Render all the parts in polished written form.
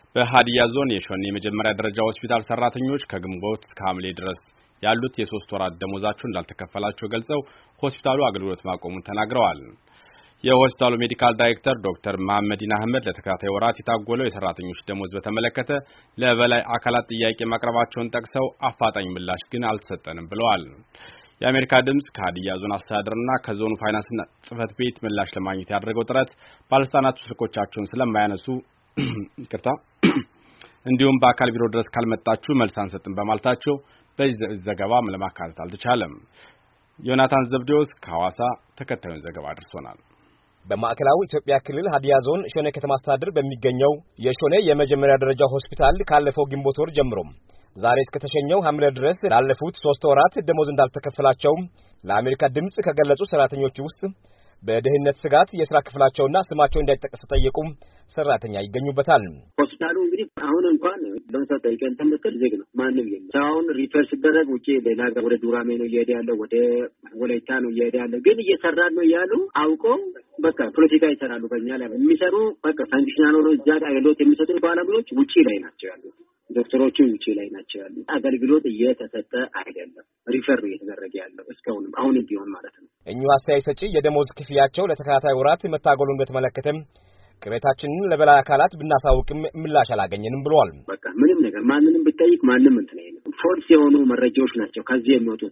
በሃዲያ ዞን የሾኔ የመጀመሪያ ደረጃ ሆስፒታል ሰራተኞች ከግንቦት እስከ ሐምሌ ድረስ ያሉት የ3 ወራት ደሞዛቸው እንዳልተከፈላቸው ገልጸው ሆስፒታሉ አገልግሎት ማቆሙን ተናግረዋል። የሆስፒታሉ ሜዲካል ዳይሬክተር ዶክተር መሐመዲን አህመድ ለተከታታይ ወራት የታጎለው የሰራተኞች ደሞዝ በተመለከተ ለበላይ አካላት ጥያቄ ማቅረባቸውን ጠቅሰው አፋጣኝ ምላሽ ግን አልተሰጠንም ብለዋል። የአሜሪካ ድምጽ ከሃዲያ ዞን አስተዳደርና ከዞኑ ፋይናንስና ጽህፈት ቤት ምላሽ ለማግኘት ያደረገው ጥረት ባለስልጣናቱ ስልኮቻቸውን ስለማያነሱ እንዲሁም በአካል ቢሮ ድረስ ካልመጣችሁ መልስ አንሰጥም በማለታቸው በዚህ ዘገባ ለማካተት አልተቻለም። ዮናታን ዘብዴዎስ ከሐዋሳ ተከታዩን ዘገባ አድርሶናል። በማዕከላዊ ኢትዮጵያ ክልል ሃዲያ ዞን ሾኔ ከተማ አስተዳደር በሚገኘው የሾኔ የመጀመሪያ ደረጃ ሆስፒታል ካለፈው ግንቦት ወር ጀምሮ ዛሬ እስከ ተሸኘው ሐምሌ ድረስ ላለፉት 3 ወራት ደሞዝ እንዳልተከፈላቸው ለአሜሪካ ድምጽ ከገለጹ ሰራተኞች ውስጥ በደህንነት ስጋት የሥራ ክፍላቸውና ስማቸው እንዳይጠቀስ ጠየቁ ሰራተኛ ይገኙበታል። ሆስፒታሉ እንግዲህ አሁን እንኳን ለምሳሌ ጠይቀን ተመከር ዝግ ነው። ማንም የለም። አሁን ሪፈር ሲደረግ ውጪ ሌላ ወደ ዱራሜ ነው እየሄደ ያለው፣ ወደ ወላይታ ነው እየሄደ ያለው። ግን እየሰራን ነው ያሉ አውቀው በቃ ፖለቲካ ይሰራሉ። በእኛ ላይ የሚሰሩ በቃ ፈንክሽናል ነው እዛ አገልግሎት የሚሰጡ ባለሙያዎች ውጪ ላይ ናቸው ያሉት። ዶክተሮቹ ውጪ ላይ ናቸው ያሉት። አገልግሎት እየተሰጠ አይደለም። ሪፈር እየተደረገ ያለው እስካሁንም አሁን ቢሆን ማለት ነው። እኚሁ አስተያየት ሰጪ የደሞዝ ክፍያቸው ለተከታታይ ወራት መታገሉን በተመለከተም ቅሬታችንን ለበላይ አካላት ብናሳውቅም ምላሽ አላገኘንም ብለዋል። በቃ ምንም ነገር ማንንም ብትጠይቅ ማንም እንትን አይልም። ፎልስ የሆኑ መረጃዎች ናቸው ከዚህ የሚወጡት።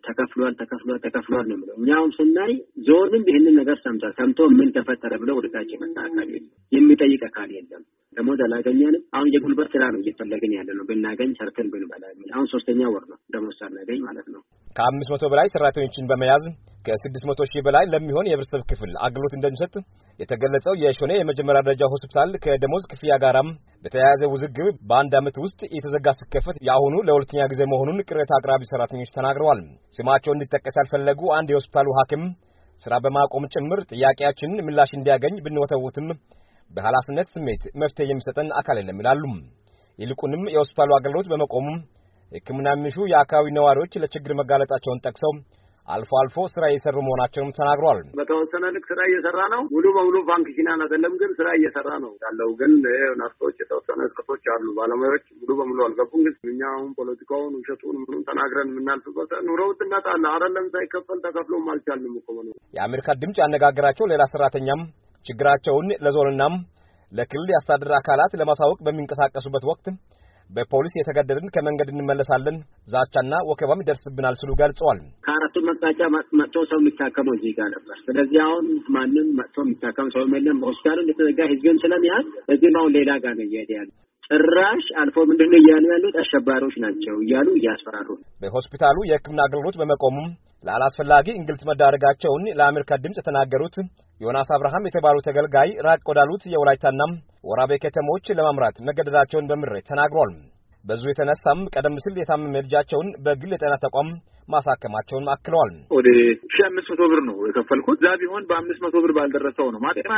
ተከፍሏል ነው የሚለው። እኛውም ስናይ ዞንም ይህንን ነገር ሰምቶ ምን ተፈጠረ ብለው ወደ ታች የመጣ አካል የለም፣ የሚጠይቅ አካል የለም። ደሞዝ አላገኘንም። አሁን የጉልበት ስራ ነው እየፈለግን ያለ ነው። ብናገኝ ሰርተን ብንበላ አሁን 3ኛ ወር ነው ደሞዝ ሳናገኝ ማለት ነው። ከ500 በላይ ሰራተኞችን በመያዝ ከ600 ሺህ በላይ ለሚሆን የህብረተሰብ ክፍል አገልግሎት እንደሚሰጥ የተገለጸው የሾኔ የመጀመሪያ ደረጃ ሆስፒታል ከደሞዝ ክፍያ ጋራም በተያያዘ ውዝግብ በአንድ ዓመት ውስጥ የተዘጋ ሲከፈት የአሁኑ ለሁለተኛ ጊዜ መሆኑን ቅሬታ አቅራቢ ሰራተኞች ተናግረዋል። ስማቸው እንዲጠቀስ ያልፈለጉ አንድ የሆስፒታሉ ሐኪም ስራ በማቆም ጭምር ጥያቄያችንን ምላሽ እንዲያገኝ ብንወተውትም በኃላፊነት ስሜት መፍትሄ የሚሰጠን አካል የለም ይላሉ። ይልቁንም የሆስፒታሉ አገልግሎት በመቆሙ ሕክምና የሚሹ የአካባቢ ነዋሪዎች ለችግር መጋለጣቸውን ጠቅሰው አልፎ አልፎ ስራ እየሰሩ መሆናቸውም ተናግረዋል። በተወሰነ ልክ ስራ እየሰራ ነው። ሙሉ በሙሉ ፋንክሽናል አይደለም፣ ግን ስራ እየሰራ ነው ያለው። ግን ናስቶች የተወሰነ እስከቶች አሉ። ባለሙያዎች ሙሉ በሙሉ አልገቡም። ግን እኛ አሁን ፖለቲካውን ውሸቱን ምኑን ተናግረን የምናልፍበት ኑሮ ውድነት አለ አይደለም። ሳይከፈል ተከፍሎም አልቻልንም እኮ ነው። የአሜሪካ ድምጽ ያነጋገራቸው ሌላ ሰራተኛም ችግራቸውን ለዞንናም ለክልል ያስተዳደር አካላት ለማሳወቅ በሚንቀሳቀሱበት ወቅት በፖሊስ የተገደልን ከመንገድ እንመለሳለን ዛቻና ወከባም ይደርስብናል ሲሉ ገልጸዋል። ከአራቱ መጣጫ መጥቶ ሰው የሚታከመው እዚህ ጋር ነበር። ስለዚህ አሁን ማንም መጥቶ የሚታከም ሰው የለም። ሆስፒታሉ እንደተዘጋ ህዝብም ስለሚያዝ እዚህ ነው ሌላ ጋር ነው እየሄደ ያለው። ጭራሽ አልፎ ምንድነው እያሉ ያሉት አሸባሪዎች ናቸው እያሉ እያስፈራሩ። በሆስፒታሉ የሕክምና አገልግሎት በመቆሙ ለአላስፈላጊ እንግልት መዳረጋቸውን ለአሜሪካ ድምጽ የተናገሩት ዮናስ አብርሃም የተባሉ ተገልጋይ ራቅ ወዳሉት የወላይታና ወራቤ ከተሞች ለማምራት መገደዳቸውን በምሬት ተናግሯል። በዙ የተነሳም ቀደም ሲል የታመመ ልጃቸውን በግል የጤና ተቋም ማሳከማቸውን አክለዋል። ወደ 1500 ብር ነው የከፈልኩት። ዛ ቢሆን በ500 ብር ባልደረሰው ነው። ማጤማ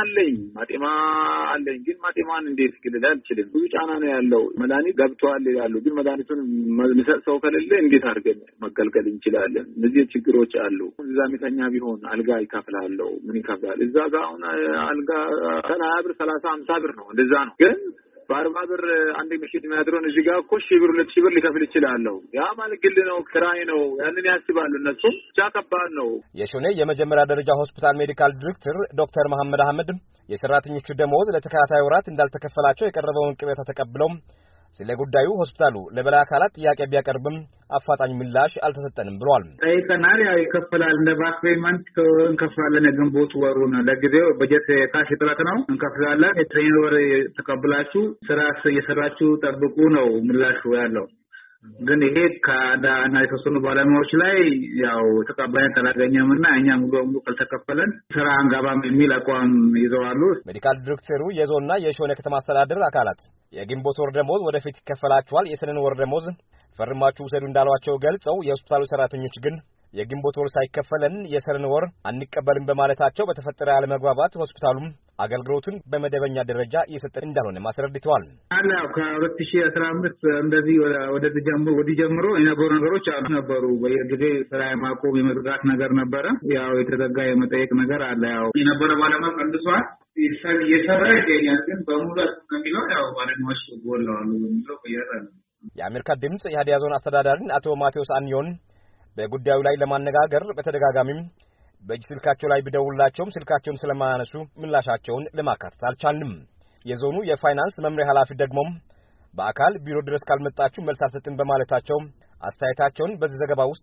አለኝ ግን ማጤማን እንዴት ግልል አልችልም። ብዙ ጫና ነው ያለው። መድኃኒት ገብቷል ይላሉ፣ ግን መድኃኒቱን የሚሰጥ ሰው ከሌለ እንዴት አድርገን መገልገል እንችላለን? እነዚህ ችግሮች አሉ። እዛ ሚተኛ ቢሆን አልጋ ይከፍላለሁ። ምን ይከፍላል? እዛ ጋር አሁን አልጋ 20 ብር 30 50 ብር ነው። እንደዛ ነው። ግን በ40 ብር አንድ ምሽት የሚያድረውን እዚህ ጋር እኮ 1000 ብር 2000 ብር ሊከፍል ይችላል። ያ ማለት ግል ነው፣ ክራይ ነው። ያንን ያስባሉ እነሱ። ብቻ ከባድ ነው። የሾኔ የመጀመሪያ ደረጃ ሆስፒታል ሜዲካል ዳይሬክተር ዶክተር መሐመድ አህመድ የሰራተኞቹ ደሞዝ ለተከታታይ ወራት እንዳልተከፈላቸው የቀረበውን ቅሬታ ተቀብለው ስለ ጉዳዩ ሆስፒታሉ ለበላይ አካላት ጥያቄ ቢያቀርብም አፋጣኝ ምላሽ አልተሰጠንም ብለዋል። ጠይቀናል። ያው ይከፈላል፣ እንደ ባክፔመንት እንከፍላለን። ግንቦት ወሩ ነው። ለጊዜው በጀት ካሽ እጥረት ነው፣ እንከፍላለን። የትሬኒንግ ወር ተቀብላችሁ ስራ እየሰራችሁ ጠብቁ ነው ምላሹ ያለው። ግን ይሄ ከአንዳንድ የተወሰኑ ባለሙያዎች ላይ ያው ተቀባይነት አላገኘምና እኛ ሙሉ በሙሉ ካልተከፈለን ስራ አንገባም የሚል አቋም ይዘዋሉ። ሜዲካል ዳይሬክተሩ የዞንና የሾኔ ከተማ አስተዳደር አካላት የግንቦት ወር ደሞዝ ወደፊት ይከፈላቸዋል፣ የሰኔን ወር ደሞዝ ፈርማችሁ ውሰዱ እንዳሏቸው ገልጸው የሆስፒታሉ ሰራተኞች ግን የግንቦት ወር ሳይከፈለን የሰኔን ወር አንቀበልም በማለታቸው በተፈጠረ ያለመግባባት ሆስፒታሉም አገልግሎቱን በመደበኛ ደረጃ እየሰጠ እንዳልሆነ ማስረድተዋል። አላው ከ2015 እንደዚህ ወደ ጀምሮ የነበሩ ነገሮች ነበሩ። በየጊዜ ስራ ማቆም የመዝጋት ነገር ነበረ። ያው የተዘጋ የመጠየቅ ነገር አለ። ያው የነበረ ባለሙያ ቀንሷል እየሰራ ይገኛል። ግን በሙሉ ከሚለው ያው ባለሙያዎች ጎለዋል የሚለው ቆያታል። የአሜሪካ ድምጽ የሀዲያ ዞን አስተዳዳሪን አቶ ማቴዎስ አንዮን በጉዳዩ ላይ ለማነጋገር በተደጋጋሚም በእጅ ስልካቸው ላይ ቢደውላቸውም ስልካቸውን ስለማያነሱ ምላሻቸውን ለማካተት አልቻልንም። የዞኑ የፋይናንስ መምሪያ ኃላፊ ደግሞ በአካል ቢሮ ድረስ ካልመጣችሁ መልስ አልሰጥም በማለታቸው አስተያየታቸውን በዚህ ዘገባ ውስጥ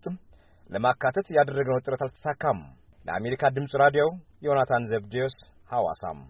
ለማካተት ያደረግነው ጥረት አልተሳካም። ለአሜሪካ ድምጽ ራዲዮ ዮናታን ዘብዴዎስ ሐዋሳም